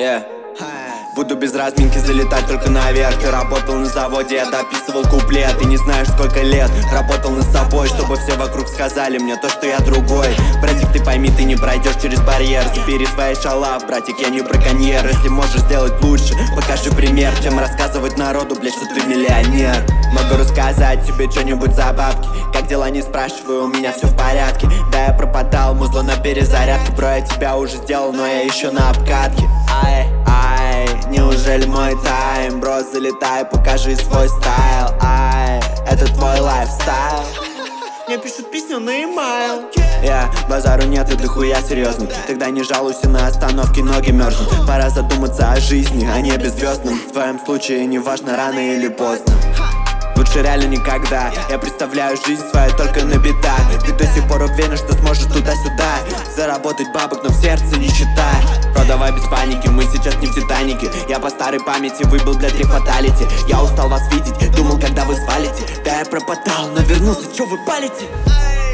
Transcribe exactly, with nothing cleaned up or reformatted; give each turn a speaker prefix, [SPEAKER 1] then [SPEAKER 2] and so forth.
[SPEAKER 1] Yeah. Буду без разминки залетать только наверх. Ты работал на заводе, я дописывал куплет. Ты не знаешь сколько лет работал над собой, чтобы все вокруг сказали мне то, что я другой. Братик, ты пойми, ты не пройдешь через барьер. Забери свои шалав, братик, я не браконьер. Если можешь сделать лучше, покажи пример, чем рассказывать народу, блядь, что ты миллионер. Могу рассказать тебе что-нибудь за бабки. Как дела, не спрашивай, у меня все в порядке. Да, я пропадал, музло на перезарядке. Бро, я тебя уже сделал, но я еще на обкатке. Ай, ай, неужели мой тайм? Бро, залетай, покажи свой стайл. Ай, это твой лайфстайл. Мне пишут песню на имейл. Я yeah, базару нет, и дохуя серьезный. Тогда не жалуйся на остановке, ноги мерзнут. Пора задуматься о жизни, о небе звездном. В твоем случае не важно, рано или поздно. Лучше реально никогда. Я представляю жизнь свою только на битах. Ты до сих пор уверен, что сможешь туда-сюда заработать бабок, но в сердце не считай. Бро, давай без паники, мы сейчас не в Титанике. Я по старой памяти выбыл для три фаталити. Я устал вас видеть, думал, когда вы свалите. Да, я пропадал, но вернулся, чё вы палите?